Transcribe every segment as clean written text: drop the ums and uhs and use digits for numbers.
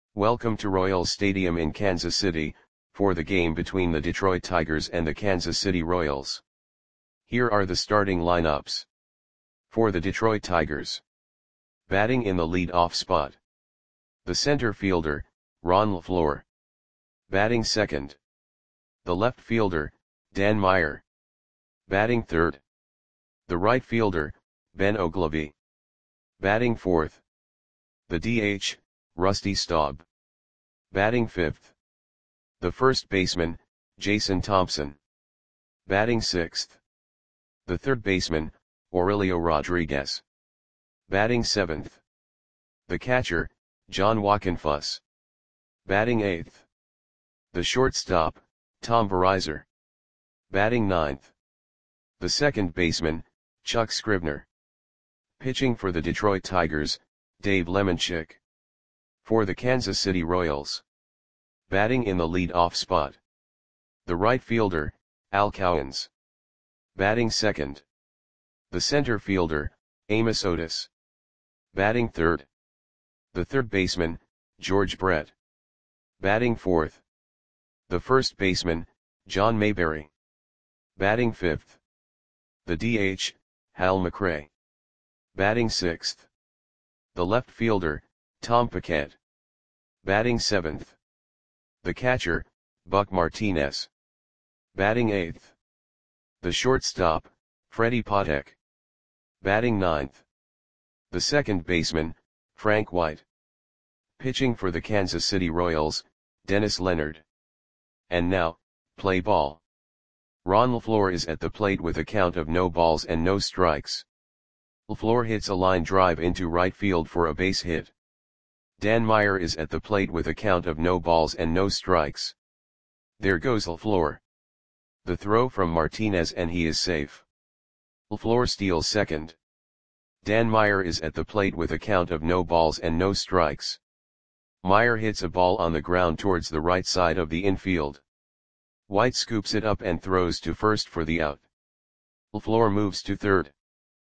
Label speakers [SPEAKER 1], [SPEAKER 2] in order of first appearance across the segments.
[SPEAKER 1] Welcome to Royals Stadium in Kansas City, for the game between the Detroit Tigers and the Kansas City Royals. Here are the starting lineups. For the Detroit Tigers. Batting in the lead-off spot. The center fielder, Ron LeFlore. Batting second. The left fielder, Dan Meyer. Batting third. The right fielder, Ben Oglivie. Batting fourth. The DH, Rusty Staub. Batting fifth. The first baseman, Jason Thompson. Batting sixth. The third baseman, Aurelio Rodriguez. Batting seventh. The catcher, John Wockenfuss. Batting eighth. The shortstop, Tom Verizor. Batting ninth. The second baseman, Chuck Scribner. Pitching for the Detroit Tigers, Dave Lemanchik. For the Kansas City Royals. Batting in the lead-off spot. The right fielder, Al Cowens. Batting second. The center fielder, Amos Otis. Batting third. The third baseman, George Brett. Batting fourth. The first baseman, John Mayberry. Batting fifth. The DH, Hal McRae. Batting sixth. The left fielder, Tom Paquette. Batting seventh. The catcher, Buck Martinez. Batting eighth. The shortstop, Freddie Patek. Batting ninth. The second baseman, Frank White. Pitching for the Kansas City Royals, Dennis Leonard. And now, play ball. Ron LeFlore is at the plate with a count of no balls and no strikes. LeFlore hits a line drive into right field for a base hit. Dan Meyer is at the plate with a count of no balls and no strikes. There goes LeFlore. The throw from Martinez and he is safe. LeFlore steals second. Dan Meyer is at the plate with a count of no balls and no strikes. Meyer hits a ball on the ground towards the right side of the infield. White scoops it up and throws to first for the out. LeFlore moves to third.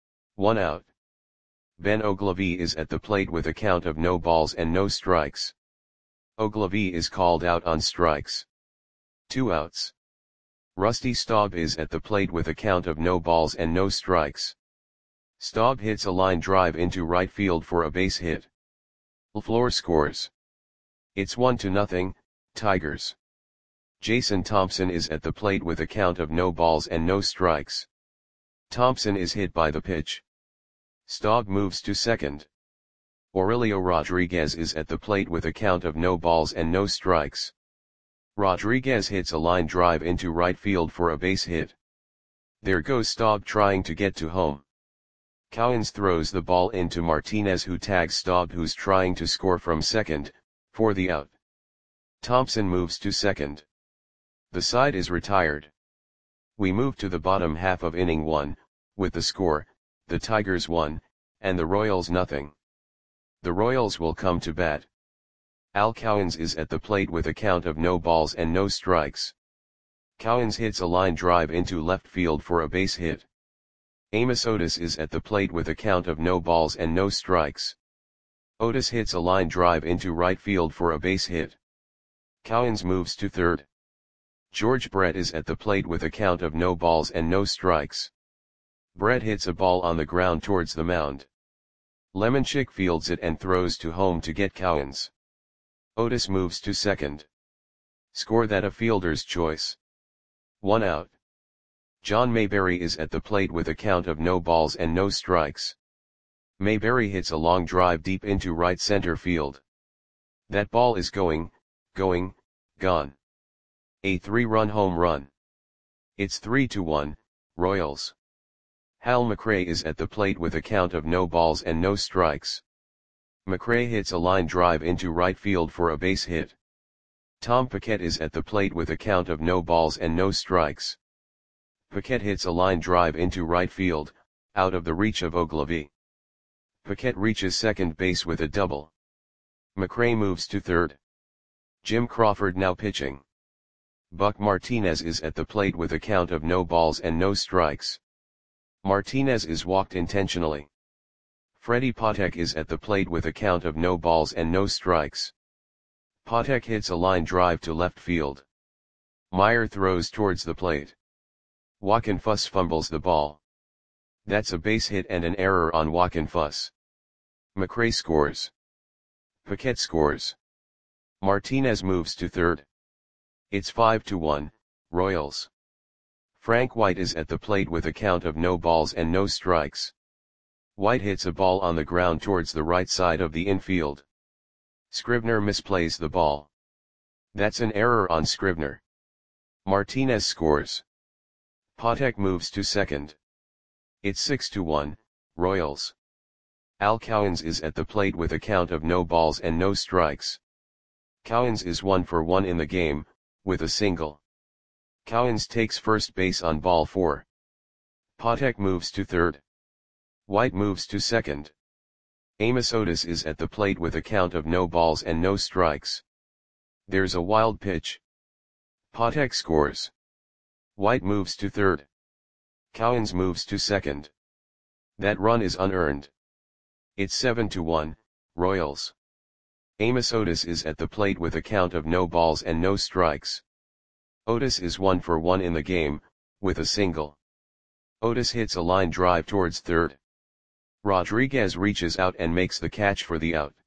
[SPEAKER 1] 1 out. Ben Oglivie is at the plate with a count of no balls and no strikes. Oglivie is called out on strikes. 2 outs. Rusty Staub is at the plate with a count of no balls and no strikes. Staub hits a line drive into right field for a base hit. LeFlore scores. It's 1-0, Tigers. Jason Thompson is at the plate with a count of no balls and no strikes. Thompson is hit by the pitch. Staub moves to second. Aurelio Rodriguez is at the plate with a count of no balls and no strikes. Rodriguez hits a line drive into right field for a base hit. There goes Staub trying to get to home. Cowens throws the ball into Martinez, who tags Staub, who's trying to score from second, for the out. Thompson moves to second. The side is retired. We move to the bottom half of inning 1, with the score, the Tigers 1, and the Royals 0. The Royals will come to bat. Al Cowens is at the plate with a count of no balls and no strikes. Cowens hits a line drive into left field for a base hit. Amos Otis is at the plate with a count of no balls and no strikes. Otis hits a line drive into right field for a base hit. Cowens moves to third. George Brett is at the plate with a count of no balls and no strikes. Brett hits a ball on the ground towards the mound. Lemanchik fields it and throws to home to get Cowens. Otis moves to second. Score that a fielder's choice. 1 out. John Mayberry is at the plate with a count of no balls and no strikes. Mayberry hits a long drive deep into right center field. That ball is gone. A 3-run home run. It's 3-1, Royals. Hal McRae is at the plate with a count of no balls and no strikes. McRae hits a line drive into right field for a base hit. Tom Paquette is at the plate with a count of no balls and no strikes. Paquette hits a line drive into right field, out of the reach of Oglivie. Paquette reaches second base with a double. McRae moves to third. Jim Crawford now pitching. Buck Martinez is at the plate with a count of no balls and no strikes. Martinez is walked intentionally. Freddie Patek is at the plate with a count of no balls and no strikes. Patek hits a line drive to left field. Meyer throws towards the plate. Wochenfuss fumbles the ball. That's a base hit and an error on Wochenfuss. McRae scores. Paquette scores. Martinez moves to third. It's 5-1, Royals. Frank White is at the plate with a count of no balls and no strikes. White hits a ball on the ground towards the right side of the infield. Scribner misplays the ball. That's an error on Scribner. Martinez scores. Patek moves to second. It's 6-1, Royals. Al Cowens is at the plate with a count of no balls and no strikes. Cowens is 1 for 1 in the game, with a single. Cowens takes first base on ball 4. Patek moves to third. White moves to second. Amos Otis is at the plate with a count of no balls and no strikes. There's a wild pitch. Patek scores. White moves to third. Cowens moves to second. That run is unearned. It's 7-1, Royals. Amos Otis is at the plate with a count of no balls and no strikes. Otis is 1 for 1 in the game, with a single. Otis hits a line drive towards third. Rodriguez reaches out and makes the catch for the out.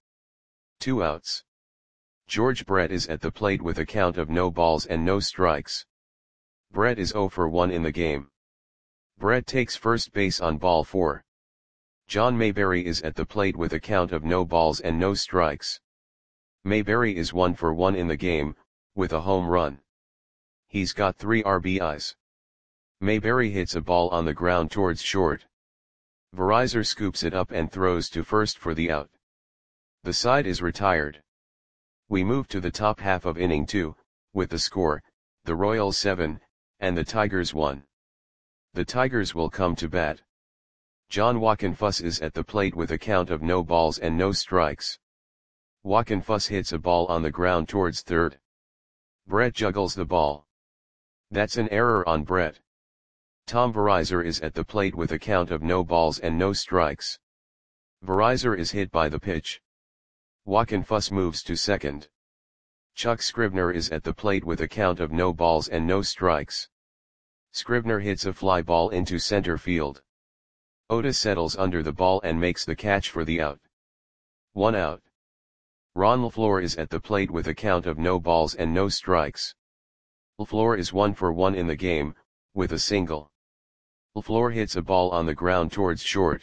[SPEAKER 1] 2 outs. George Brett is at the plate with a count of no balls and no strikes. Brett is 0 for 1 in the game. Brett takes first base on ball 4. John Mayberry is at the plate with a count of no balls and no strikes. Mayberry is 1 for 1 in the game, with a home run. He's got 3 RBIs. Mayberry hits a ball on the ground towards short. Verizor scoops it up and throws to first for the out. The side is retired. We move to the top half of inning 2, with the score, the Royals 7, and the Tigers 1. The Tigers will come to bat. John Wochenfuss is at the plate with a count of no balls and no strikes. Wochenfuss hits a ball on the ground towards third. Brett juggles the ball. That's an error on Brett. Tom Verizor is at the plate with a count of no balls and no strikes. Verizor is hit by the pitch. Wochenfuss moves to second. Chuck Scribner is at the plate with a count of no balls and no strikes. Scribner hits a fly ball into center field. Otis settles under the ball and makes the catch for the out. 1 out. Ron LaFleur is at the plate with a count of no balls and no strikes. LaFleur is 1 for 1 in the game, with a single. LaFleur hits a ball on the ground towards short.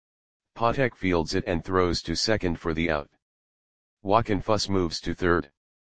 [SPEAKER 1] Patek fields it and throws to second for the out. Wochenfuss moves to third.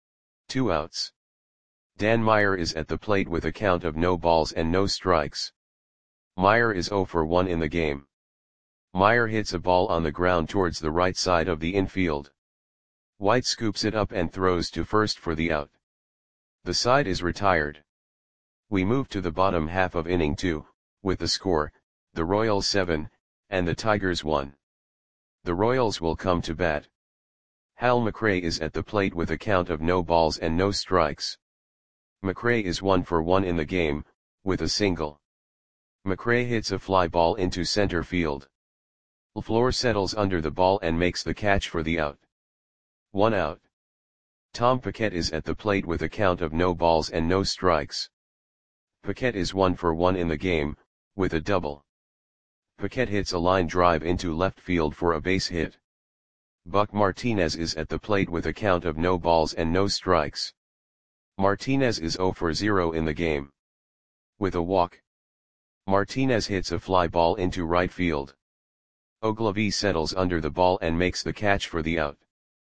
[SPEAKER 1] 2 outs. Dan Meyer is at the plate with a count of no balls and no strikes. Meyer is 0 for 1 in the game. Meyer hits a ball on the ground towards the right side of the infield. White scoops it up and throws to first for the out. The side is retired. We move to the bottom half of inning 2, with the score, the Royals 7, and the Tigers 1. The Royals will come to bat. Hal McRae is at the plate with a count of no balls and no strikes. McRae is 1 for 1 in the game, with a single. McRae hits a fly ball into center field. LaFleur settles under the ball and makes the catch for the out. 1 out. Tom Paquette is at the plate with a count of no balls and no strikes. Paquette is 1 for 1 in the game, with a double. Paquette hits a line drive into left field for a base hit. Buck Martinez is at the plate with a count of no balls and no strikes. Martinez is 0 for 0 in the game. With a walk. Martinez hits a fly ball into right field. Ogilvie settles under the ball and makes the catch for the out.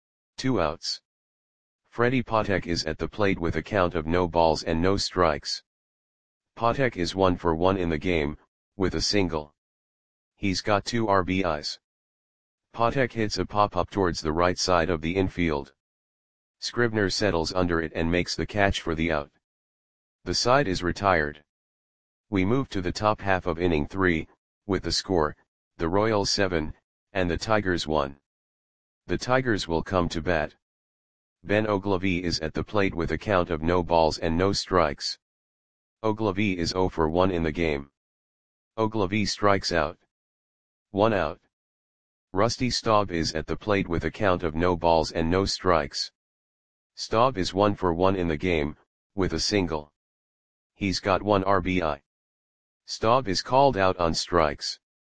[SPEAKER 1] 2 outs. Freddie Patek is at the plate with a count of no balls and no strikes. Patek is 1 for 1 in the game, with a single. He's got 2 RBIs. Patek hits a pop-up towards the right side of the infield. Scribner settles under it and makes the catch for the out. The side is retired. We move to the top half of inning 3, with the score, the Royals 7, and the Tigers 1. The Tigers will come to bat. Ben Ogilvie is at the plate with a count of no balls and no strikes. Ogilvie is 0 for 1 in the game. Ogilvie strikes out. 1 out. Rusty Staub is at the plate with a count of no balls and no strikes. Staub is 1 for 1 in the game, with a single. He's got 1 RBI. Staub is called out on strikes.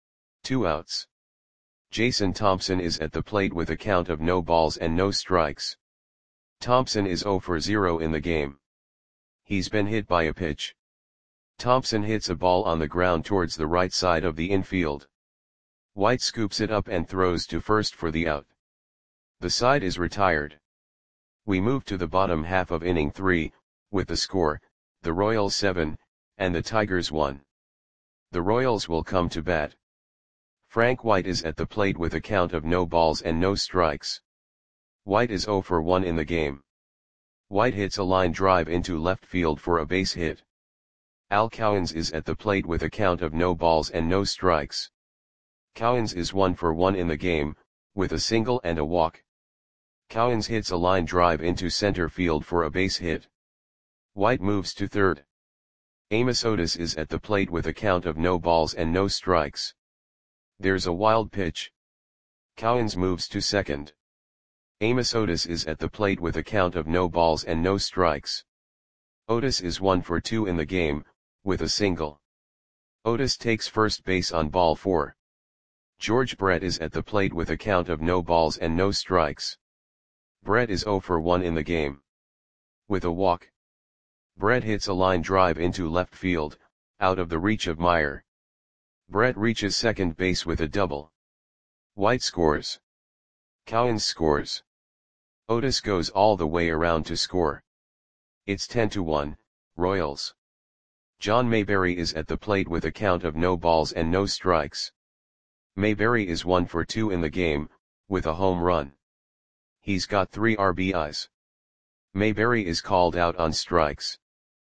[SPEAKER 1] 2 outs. Jason Thompson is at the plate with a count of no balls and no strikes. Thompson is 0 for 0 in the game. He's been hit by a pitch. Thompson hits a ball on the ground towards the right side of the infield. White scoops it up and throws to first for the out. The side is retired. We move to the bottom half of inning 3, with the score, the Royals 7, and the Tigers 1. The Royals will come to bat. Frank White is at the plate with a count of no balls and no strikes. White is 0 for 1 in the game. White hits a line drive into left field for a base hit. Al Cowens is at the plate with a count of no balls and no strikes. Cowens is 1 for 1 in the game, with a single and a walk. Cowens hits a line drive into center field for a base hit. White moves to third. Amos Otis is at the plate with a count of no balls and no strikes. There's a wild pitch. Cowens moves to second. Amos Otis is at the plate with a count of no balls and no strikes. Otis is 1 for 2 in the game, with a single. Otis takes first base on ball 4. George Brett is at the plate with a count of no balls and no strikes. Brett is 0 for 1 in the game. With a walk. Brett hits a line drive into left field, out of the reach of Meyer. Brett reaches second base with a double. White scores. Cowens scores. Otis goes all the way around to score. It's 10-1, Royals. John Mayberry is at the plate with a count of no balls and no strikes. Mayberry is 1 for 2 in the game, with a home run. He's got 3 RBIs. Mayberry is called out on strikes.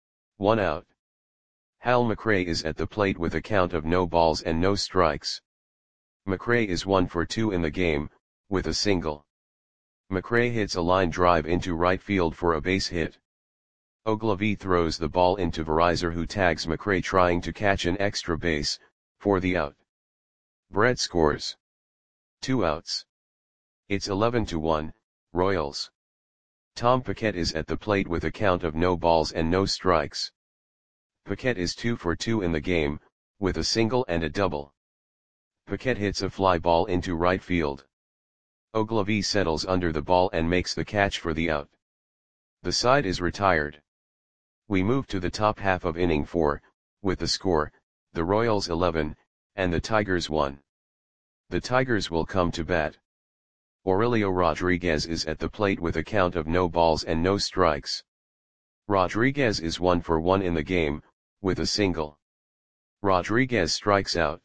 [SPEAKER 1] 1 out. Hal McRae is at the plate with a count of no balls and no strikes. McRae is 1 for 2 in the game, with a single. McRae hits a line drive into right field for a base hit. Ogilvie throws the ball into Verizon, who tags McRae trying to catch an extra base, for the out. Brett scores. 2 outs. It's 11-1, Royals. Tom Paquette is at the plate with a count of no balls and no strikes. Paquette is 2 for 2 in the game, with a single and a double. Paquette hits a fly ball into right field. Ogilvie settles under the ball and makes the catch for the out. The side is retired. We move to the top half of inning 4, with the score, the Royals 11, and the Tigers 1. The Tigers will come to bat. Aurelio Rodriguez is at the plate with a count of no balls and no strikes. Rodriguez is 1 for 1 in the game, with a single. Rodriguez strikes out.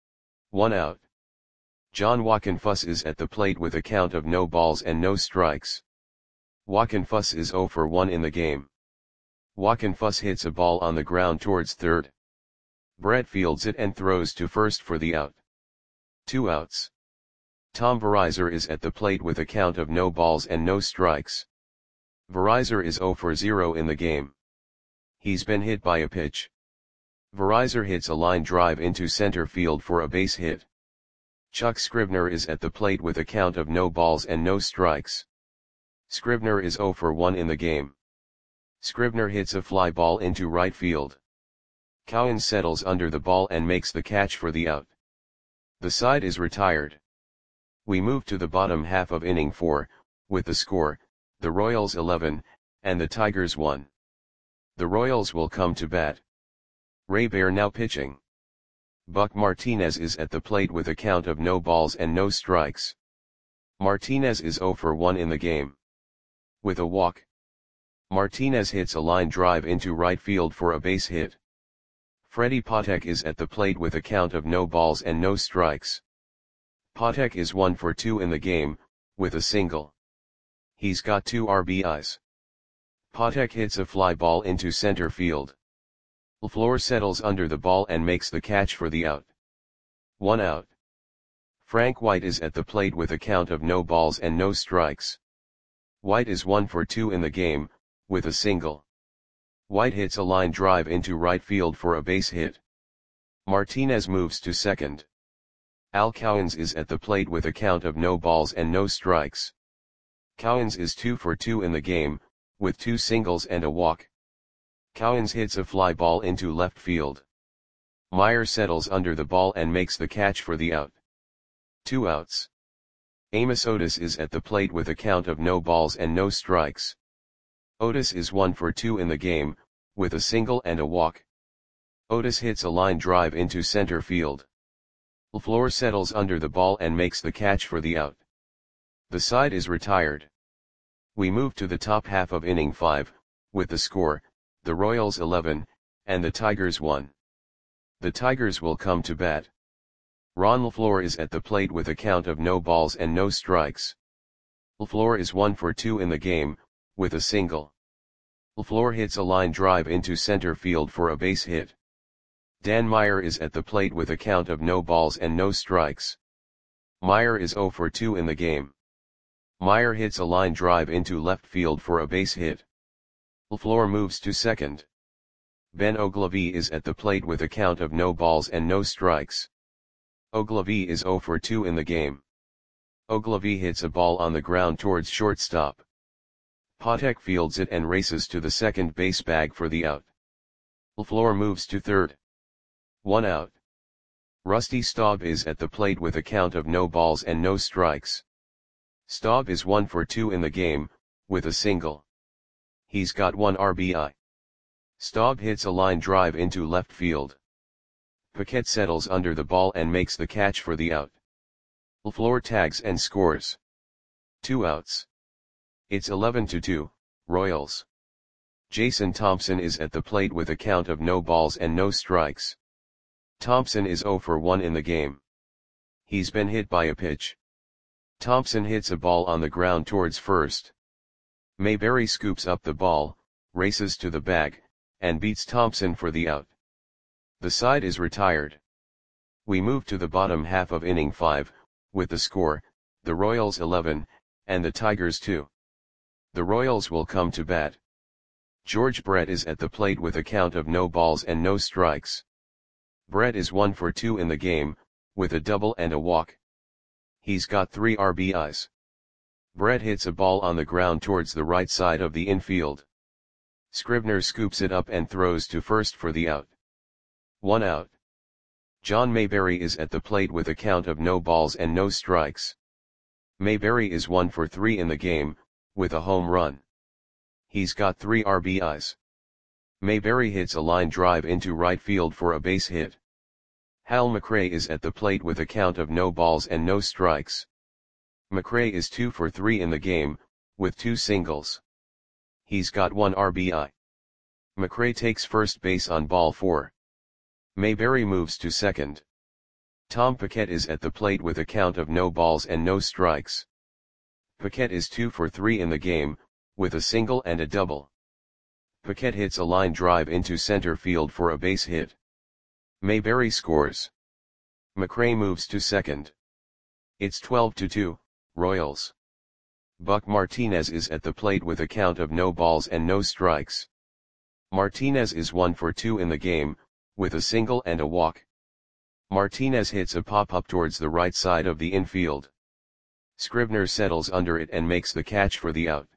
[SPEAKER 1] 1 out. John Wockenfuss is at the plate with a count of no balls and no strikes. Wockenfuss is 0 for 1 in the game. Wockenfuss hits a ball on the ground towards third. Brett fields it and throws to first for the out. 2 outs. Tom Verizon is at the plate with a count of no balls and no strikes. Verizon is 0 for 0 in the game. He's been hit by a pitch. Verizon hits a line drive into center field for a base hit. Chuck Scribner is at the plate with a count of no balls and no strikes. Scribner is 0 for 1 in the game. Scribner hits a fly ball into right field. Cowens settles under the ball and makes the catch for the out. The side is retired. We move to the bottom half of inning 4, with the score, the Royals 11, and the Tigers 1. The Royals will come to bat. Ray Bear now pitching. Buck Martinez is at the plate with a count of no balls and no strikes. Martinez is 0 for 1 in the game. With a walk. Martinez hits a line drive into right field for a base hit. Freddie Patek is at the plate with a count of no balls and no strikes. Patek is 1 for 2 in the game, with a single. He's got 2 RBIs. Patek hits a fly ball into center field. LaFleur settles under the ball and makes the catch for the out. 1 out. Frank White is at the plate with a count of no balls and no strikes. White is 1 for 2 in the game, with a single. White hits a line drive into right field for a base hit. Martinez moves to second. Al Cowens is at the plate with a count of no balls and no strikes. Cowens is 2 for 2 in the game, with 2 singles and a walk. Cowens hits a fly ball into left field. Meyer settles under the ball and makes the catch for the out. 2 outs. Amos Otis is at the plate with a count of no balls and no strikes. Otis is 1 for 2 in the game, with a single and a walk. Otis hits a line drive into center field. LaFleur settles under the ball and makes the catch for the out. The side is retired. We move to the top half of inning 5, with the score, the Royals 11, and the Tigers 1. The Tigers will come to bat. Ron LaFleur is at the plate with a count of no balls and no strikes. LaFleur is 1 for 2 in the game, with a single. LaFleur hits a line drive into center field for a base hit. Dan Meyer is at the plate with a count of no balls and no strikes. Meyer is 0 for 2 in the game. Meyer hits a line drive into left field for a base hit. LaFleur moves to second. Ben Oglivie is at the plate with a count of no balls and no strikes. Oglivie is 0 for 2 in the game. Oglivie hits a ball on the ground towards shortstop. Patek fields it and races to the second base bag for the out. LaFleur moves to third. 1 out. Rusty Staub is at the plate with a count of no balls and no strikes. Staub is 1 for 2 in the game, with a single. He's got 1 RBI. Staub hits a line drive into left field. Paquette settles under the ball and makes the catch for the out. LaFleur tags and scores. 2 outs. It's 11-2, Royals. Jason Thompson is at the plate with a count of no balls and no strikes. Thompson is 0 for 1 in the game. He's been hit by a pitch. Thompson hits a ball on the ground towards first. Mayberry scoops up the ball, races to the bag, and beats Thompson for the out. The side is retired. We move to the bottom half of inning 5, with the score, the Royals 11, and the Tigers 2. The Royals will come to bat. George Brett is at the plate with a count of no balls and no strikes. Brett is 1 for 2 in the game, with a double and a walk. He's got 3 RBIs. Brett hits a ball on the ground towards the right side of the infield. Scribner scoops it up and throws to first for the out. 1 out. John Mayberry is at the plate with a count of no balls and no strikes. Mayberry is 1 for 3 in the game, with a home run. He's got 3 RBIs. Mayberry hits a line drive into right field for a base hit. Hal McRae is at the plate with a count of no balls and no strikes. McRae is 2 for 3 in the game, with 2 singles. He's got 1 RBI. McRae takes first base on ball 4. Mayberry moves to second. Tom Paquette is at the plate with a count of no balls and no strikes. Paquette is 2 for 3 in the game, with a single and a double. Paquette hits a line drive into center field for a base hit. Mayberry scores. McRae moves to second. It's 12-2, Royals. Buck Martinez is at the plate with a count of no balls and no strikes. Martinez is 1 for 2 in the game, with a single and a walk. Martinez hits a pop-up towards the right side of the infield. Scribner settles under it and makes the catch for the out.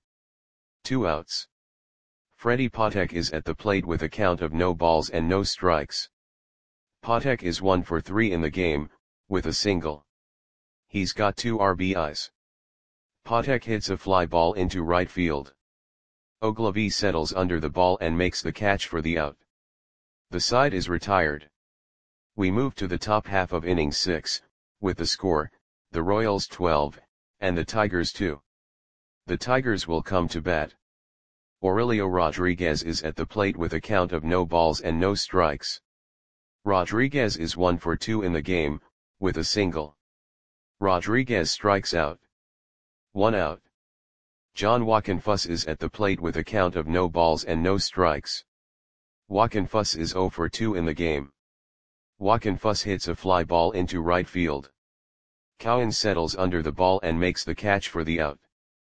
[SPEAKER 1] 2 outs. Freddie Patek is at the plate with a count of no balls and no strikes. Patek is 1 for 3 in the game, with a single. He's got 2 RBIs. Patek hits a fly ball into right field. Oglivie settles under the ball and makes the catch for the out. The side is retired. We move to the top half of inning 6, with the score, the Royals 12, and the Tigers 2. The Tigers will come to bat. Aurelio Rodriguez is at the plate with a count of no balls and no strikes. Rodriguez is 1 for 2 in the game, with a single. Rodriguez strikes out. 1 out. John Wockenfuss is at the plate with a count of no balls and no strikes. Wockenfuss is 0 for 2 in the game. Wockenfuss hits a fly ball into right field. Cowens settles under the ball and makes the catch for the out.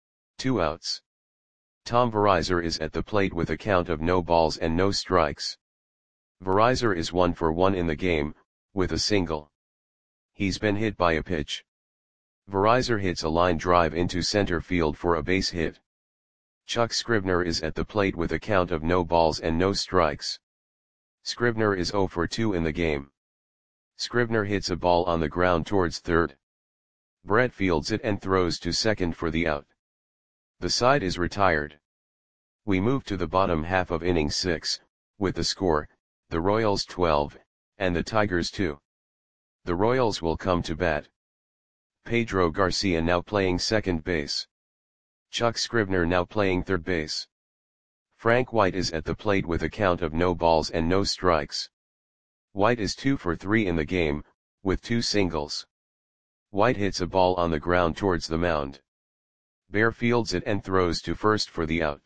[SPEAKER 1] 2 outs. Tom Verizor is at the plate with a count of no balls and no strikes. Verizor is 1 for 1 in the game, with a single. He's been hit by a pitch. Verizor hits a line drive into center field for a base hit. Chuck Scribner is at the plate with a count of no balls and no strikes. Scribner is 0 for 2 in the game. Scribner hits a ball on the ground towards third. Brett fields it and throws to second for the out. The side is retired. We move to the bottom half of inning 6, with the score, the Royals 12, and the Tigers 2. The Royals will come to bat. Pedro Garcia now playing second base. Chuck Scribner now playing third base. Frank White is at the plate with a count of no balls and no strikes. White is 2 for 3 in the game, with 2 singles. White hits a ball on the ground towards the mound. Bear fields it and throws to first for the out.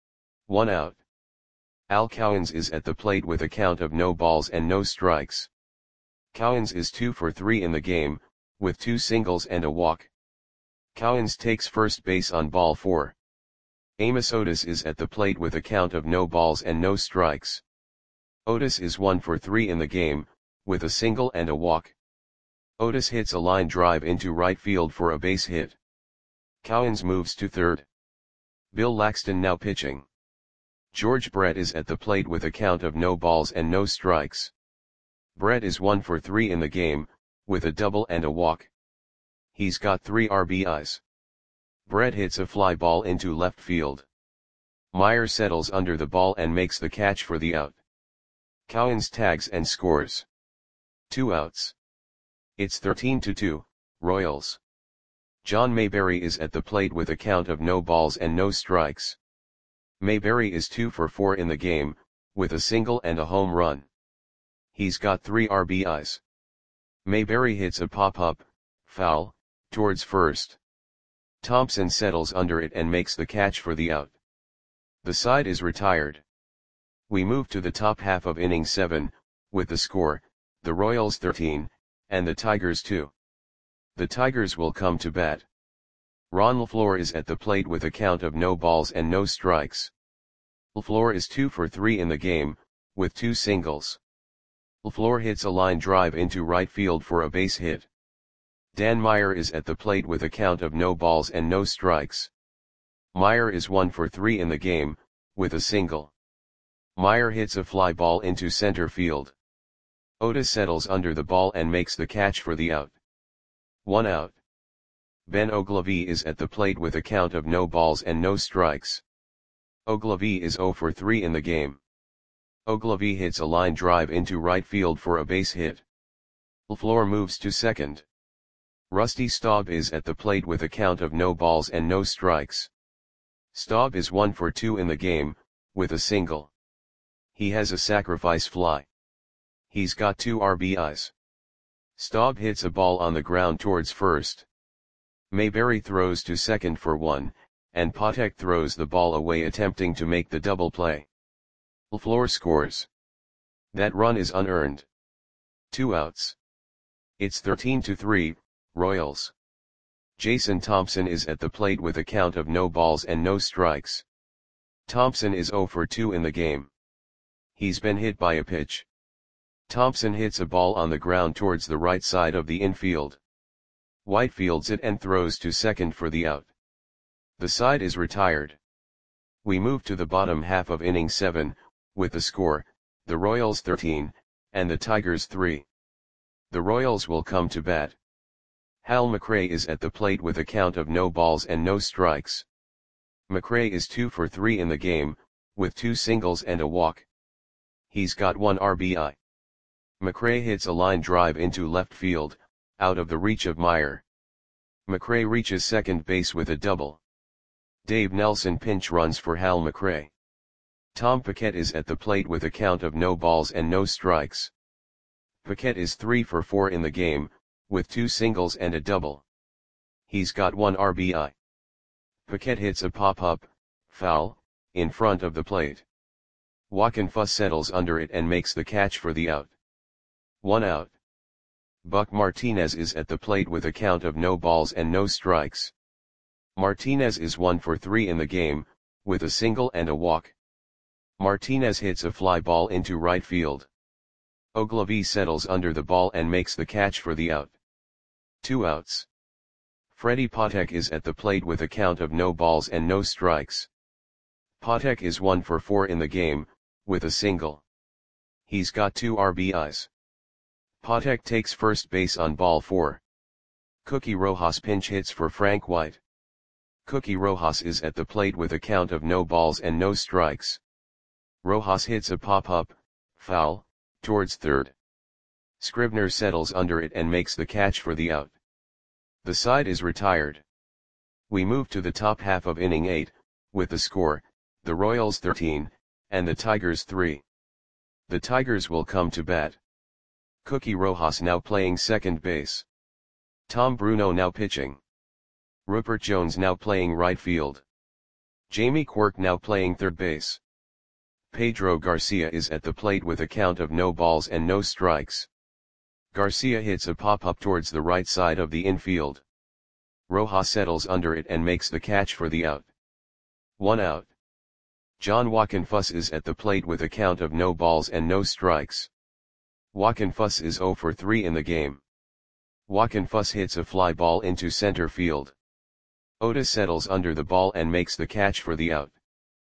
[SPEAKER 1] 1 out. Al Cowens is at the plate with a count of no balls and no strikes. Cowens is 2 for 3 in the game, with 2 singles and a walk. Cowens takes first base on ball 4. Amos Otis is at the plate with a count of no balls and no strikes. Otis is 1 for 3 in the game, with a single and a walk. Otis hits a line drive into right field for a base hit. Cowens moves to third. Bill Laxton now pitching. George Brett is at the plate with a count of no balls and no strikes. Brett is 1 for 3 in the game, with a double and a walk. He's got 3 RBIs. Brett hits a fly ball into left field. Meyer settles under the ball and makes the catch for the out. Cowens tags and scores. 2 outs. It's 13-2, Royals. John Mayberry is at the plate with a count of no balls and no strikes. Mayberry is 2 for 4 in the game, with a single and a home run. He's got 3 RBIs. Mayberry hits a pop-up, foul, towards first. Thompson settles under it and makes the catch for the out. The side is retired. We move to the top half of inning 7, with the score, the Royals 13, and the Tigers 2. The Tigers will come to bat. Ron LaFleur is at the plate with a count of no balls and no strikes. LaFleur is 2 for 3 in the game, with 2 singles. LaFleur hits a line drive into right field for a base hit. Dan Meyer is at the plate with a count of no balls and no strikes. Meyer is 1 for 3 in the game, with a single. Meyer hits a fly ball into center field. Otis settles under the ball and makes the catch for the out. 1 out. Ben Oglivie is at the plate with a count of no balls and no strikes. Oglivie is 0 for 3 in the game. Oglivie hits a line drive into right field for a base hit. LaFleur moves to second. Rusty Staub is at the plate with a count of no balls and no strikes. Staub is 1 for 2 in the game, with a single. He has a sacrifice fly. He's got 2 RBIs. Staub hits a ball on the ground towards first. Mayberry throws to second for 1, and Patek throws the ball away attempting to make the double play. LaFleur scores. That run is unearned. 2 outs. It's 13-3, Royals. Jason Thompson is at the plate with a count of no balls and no strikes. Thompson is 0 for 2 in the game. He's been hit by a pitch. Thompson hits a ball on the ground towards the right side of the infield. White fields it and throws to second for the out. The side is retired. We move to the bottom half of inning 7, with the score, the Royals 13, and the Tigers 3. The Royals will come to bat. Hal McRae is at the plate with a count of no balls and no strikes. McRae is 2 for 3 in the game, with 2 singles and a walk. He's got 1 RBI. McRae hits a line drive into left field, out of the reach of Meyer. McRae reaches second base with a double. Dave Nelson pinch runs for Hal McRae. Tom Paquette is at the plate with a count of no balls and no strikes. Paquette is 3 for 4 in the game, with 2 singles and a double. He's got 1 RBI. Paquette hits a pop-up, foul, in front of the plate. Joaquin Fuss settles under it and makes the catch for the out. 1 out. Buck Martinez is at the plate with a count of no balls and no strikes. Martinez is 1 for 3 in the game, with a single and a walk. Martinez hits a fly ball into right field. Oglivie settles under the ball and makes the catch for the out. 2 outs. Freddie Patek is at the plate with a count of no balls and no strikes. Patek is 1 for 4 in the game, with a single. He's got 2 RBIs. Patek takes first base on ball 4. Cookie Rojas pinch hits for Frank White. Cookie Rojas is at the plate with a count of no balls and no strikes. Rojas hits a pop-up, foul, towards third. Scribner settles under it and makes the catch for the out. The side is retired. We move to the top half of inning 8, with the score, the Royals 13, and the Tigers 3. The Tigers will come to bat. Cookie Rojas now playing second base. Tom Bruno now pitching. Rupert Jones now playing right field. Jamie Quirk now playing third base. Pedro Garcia is at the plate with a count of no balls and no strikes. Garcia hits a pop-up towards the right side of the infield. Rojas settles under it and makes the catch for the out. 1 out. John Wockenfuss is at the plate with a count of no balls and no strikes. Wockenfuss is 0 for 3 in the game. Wockenfuss hits a fly ball into center field. Otis settles under the ball and makes the catch for the out.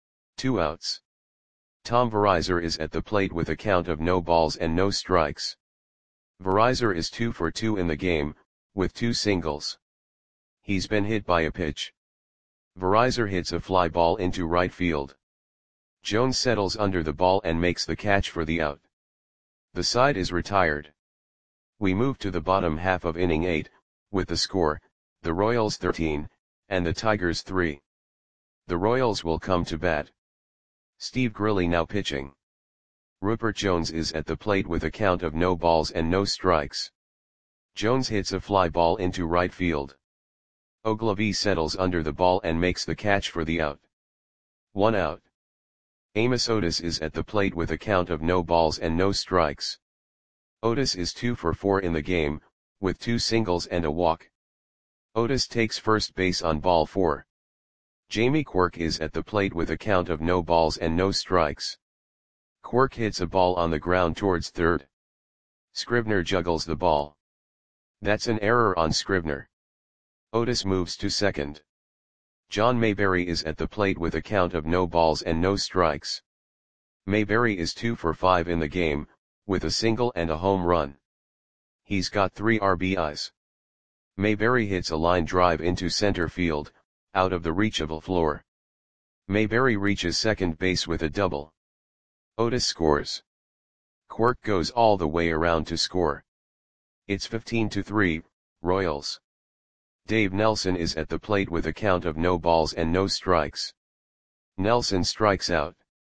[SPEAKER 1] 2 outs. Tom Verizar is at the plate with a count of no balls and no strikes. Verizar is 2 for 2 in the game, with 2 singles. He's been hit by a pitch. Verizar hits a fly ball into right field. Jones settles under the ball and makes the catch for the out. The side is retired. We move to the bottom half of inning 8, with the score, the Royals 13, and the Tigers 3. The Royals will come to bat. Steve Grilli now pitching. Rupert Jones is at the plate with a count of no balls and no strikes. Jones hits a fly ball into right field. Ogilvie settles under the ball and makes the catch for the out. 1 out. Amos Otis is at the plate with a count of no balls and no strikes. Otis is 2 for 4 in the game, with 2 singles and a walk. Otis takes first base on ball 4. Jamie Quirk is at the plate with a count of no balls and no strikes. Quirk hits a ball on the ground towards third. Scribner juggles the ball. That's an error on Scribner. Otis moves to second. John Mayberry is at the plate with a count of no balls and no strikes. Mayberry is 2 for 5 in the game, with a single and a home run. He's got 3 RBIs. Mayberry hits a line drive into center field, out of the reach of LaFleur. Mayberry reaches second base with a double. Otis scores. Quirk goes all the way around to score. It's 15-3, Royals. Dave Nelson is at the plate with a count of no balls and no strikes. Nelson strikes out.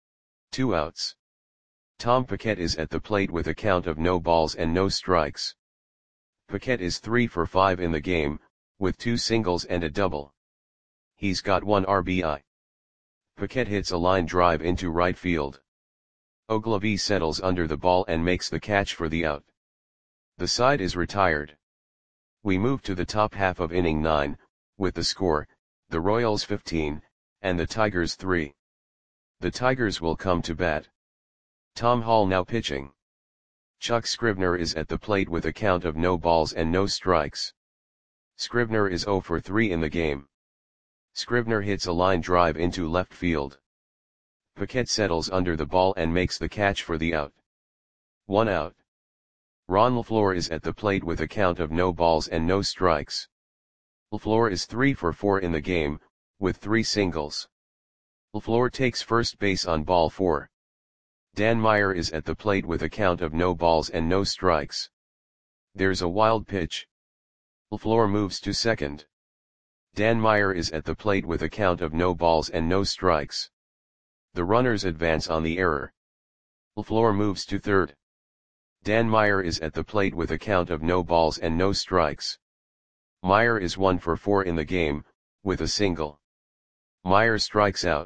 [SPEAKER 1] 2 outs. Tom Paquette is at the plate with a count of no balls and no strikes. Paquette is 3 for 5 in the game, with 2 singles and a double. He's got 1 RBI. Paquette hits a line drive into right field. Ogilvie settles under the ball and makes the catch for the out. The side is retired. We move to the top half of inning 9, with the score, the Royals 15, and the Tigers 3. The Tigers will come to bat. Tom Hall now pitching. Chuck Scribner is at the plate with a count of no balls and no strikes. Scribner is 0 for 3 in the game. Scribner hits a line drive into left field. Paquette settles under the ball and makes the catch for the out. 1 out. Ron LaFleur is at the plate with a count of no balls and no strikes. LaFleur is 3 for 4 in the game, with 3 singles. LaFleur takes first base on ball 4. Dan Meyer is at the plate with a count of no balls and no strikes. There's a wild pitch. LaFleur moves to second. Dan Meyer is at the plate with a count of no balls and no strikes. The runners advance on the error. LaFleur moves to third. Dan Meyer is at the plate with a count of no balls and no strikes. Meyer is 1 for 4 in the game, with a single. Meyer strikes out.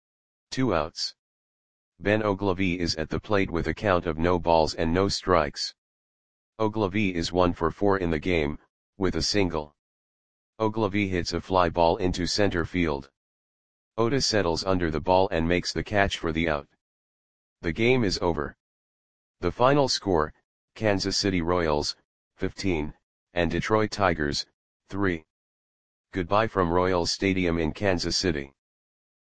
[SPEAKER 1] 2 outs. Ben Ogilvie is at the plate with a count of no balls and no strikes. Ogilvie is 1 for 4 in the game, with a single. Ogilvie hits a fly ball into center field. Otis settles under the ball and makes the catch for the out. The game is over. The final score, Kansas City Royals, 15, and Detroit Tigers, 3. Goodbye from Royals Stadium in Kansas City.